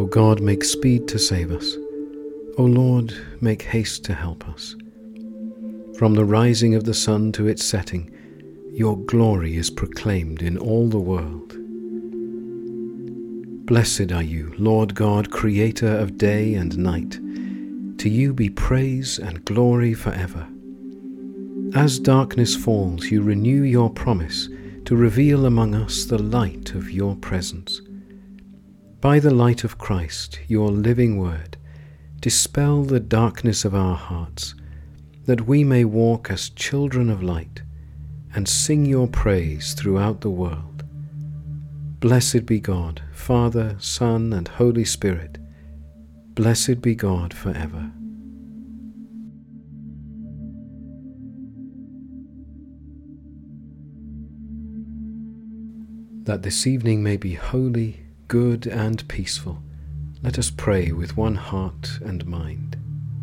God, make speed to save us. O Lord, make haste to help us. From the rising of the sun to its setting, your glory is proclaimed in all the world. Blessed are you, Lord God, creator of day and night. To you be praise and glory forever. As darkness falls, you renew your promise to reveal among us the light of your presence. By the light of Christ, your living word, dispel the darkness of our hearts, that we may walk as children of light and sing your praise throughout the world. Blessed be God, Father, Son, and Holy Spirit. Blessed be God forever. That this evening may be holy, good, and peaceful, let us pray with one heart and mind.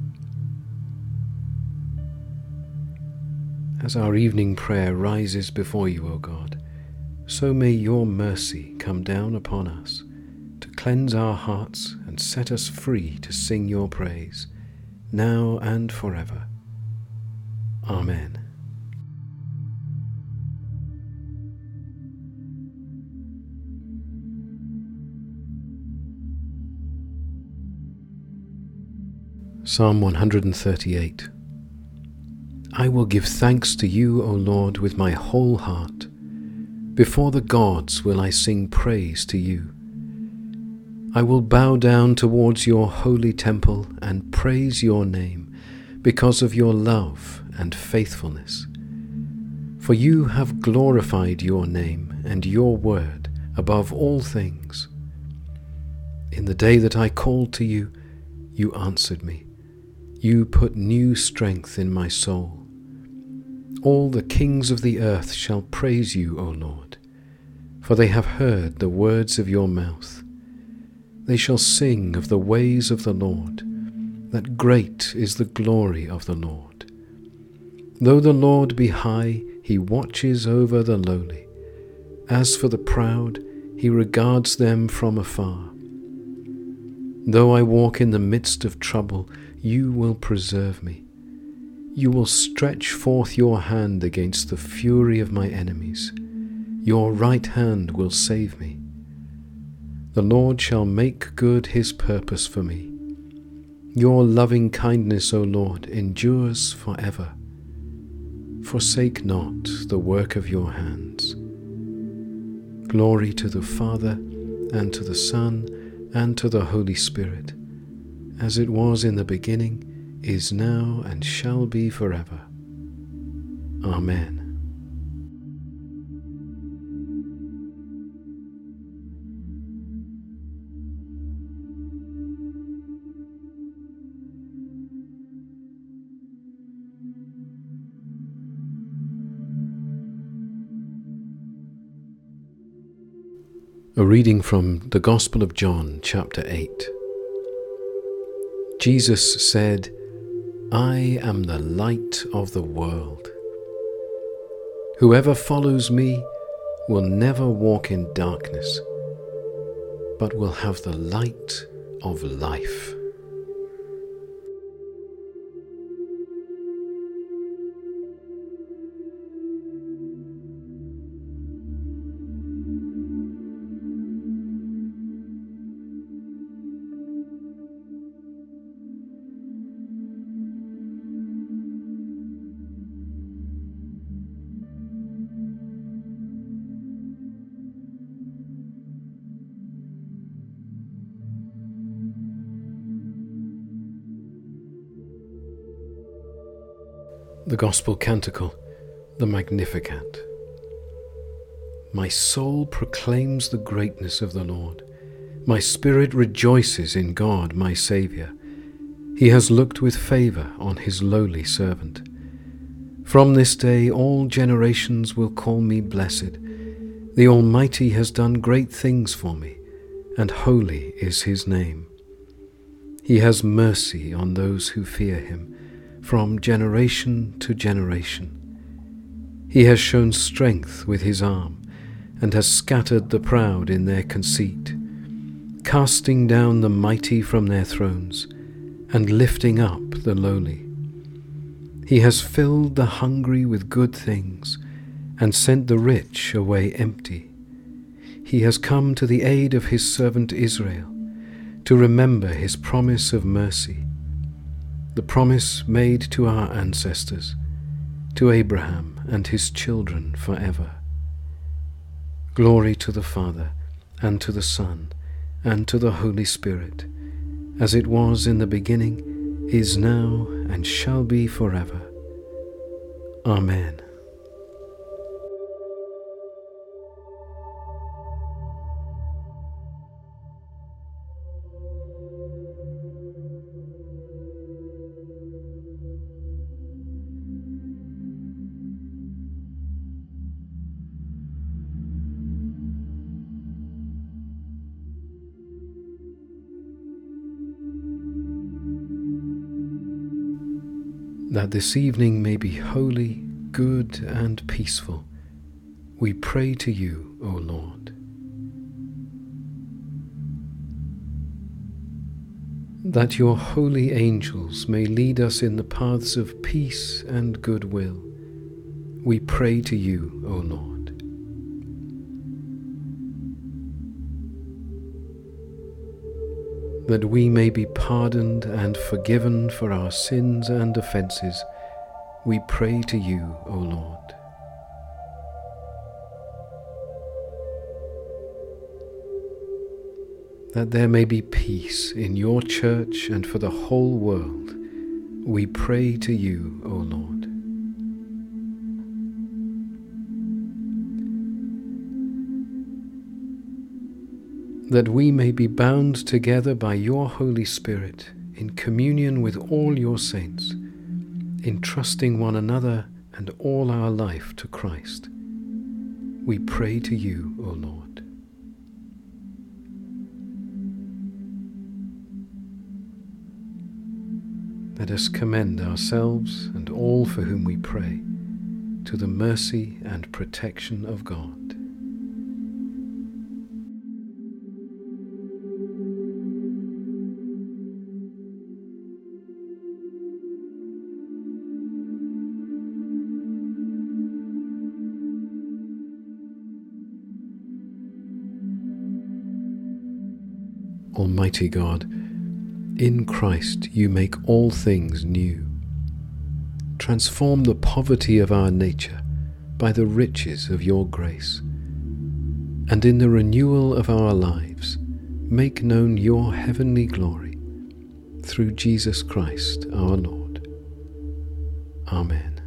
As our evening prayer rises before you, O God, so may your mercy come down upon us to cleanse our hearts and set us free to sing your praise, now and forever. Amen. Psalm 138. I will give thanks to you, O Lord, with my whole heart. Before the gods will I sing praise to you. I will bow down towards your holy temple and praise your name because of your love and faithfulness. For you have glorified your name and your word above all things. In the day that I called to you, you answered me. You put new strength in my soul. All the kings of the earth shall praise you, O Lord, for they have heard the words of your mouth. They shall sing of the ways of the Lord, that great is the glory of the Lord. Though the Lord be high, he watches over the lowly. As for the proud, he regards them from afar. Though I walk in the midst of trouble, you will preserve me. You will stretch forth your hand against the fury of my enemies. Your right hand will save me. The Lord shall make good his purpose for me. Your loving kindness, O Lord, endures forever. Forsake not the work of your hands. Glory to the Father, and to the Son, and to the Holy Spirit, as it was in the beginning, is now, and shall be forever. Amen. A reading from the Gospel of John, chapter 8. Jesus said, I am the light of the world. Whoever follows me will never walk in darkness, but will have the light of life. The Gospel Canticle, the Magnificat. My soul proclaims the greatness of the Lord. My spirit rejoices in God, my Saviour. He has looked with favour on his lowly servant. From this day all generations will call me blessed. The Almighty has done great things for me, and holy is his name. He has mercy on those who fear him, from generation to generation. He has shown strength with his arm, and has scattered the proud in their conceit. casting down the mighty from their thrones, and lifting up the lowly. He has filled the hungry with good things, and sent the rich away empty. He has come to the aid of his servant Israel, to remember his promise of mercy, the promise made to our ancestors, to Abraham and his children forever. Glory to the Father, and to the Son, and to the Holy Spirit, as it was in the beginning, is now, and shall be forever. Amen. That this evening may be holy, good, and peaceful, we pray to you, O Lord. That your holy angels may lead us in the paths of peace and goodwill, we pray to you, O Lord. That we may be pardoned and forgiven for our sins and offences, we pray to you, O Lord. That there may be peace in your church and for the whole world, we pray to you, O Lord. That we may be bound together by your Holy Spirit in communion with all your saints, entrusting one another and all our life to Christ. We pray to you, O Lord. Let us commend ourselves and all for whom we pray to the mercy and protection of God. Almighty God, in Christ you make all things new. Transform the poverty of our nature by the riches of your grace, and in the renewal of our lives make known your heavenly glory, through Jesus Christ our Lord. Amen.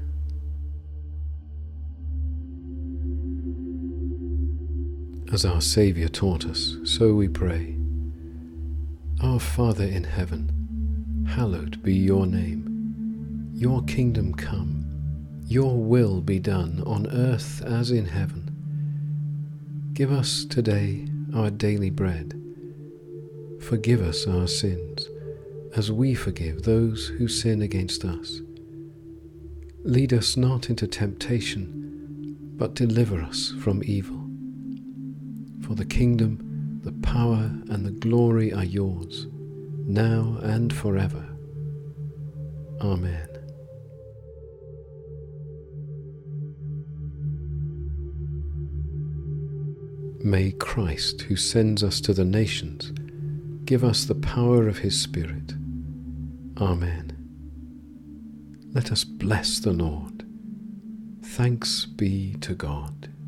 As our Saviour taught us, so we pray. Our Father in heaven, hallowed be your name. Your kingdom come, your will be done on earth as in heaven. Give us today our daily bread. Forgive us our sins, as we forgive those who sin against us. Lead us not into temptation, but deliver us from evil. For the kingdom, the power and the glory are yours, now and forever. Amen. May Christ, who sends us to the nations, give us the power of his Spirit. Amen. Let us bless the Lord. Thanks be to God.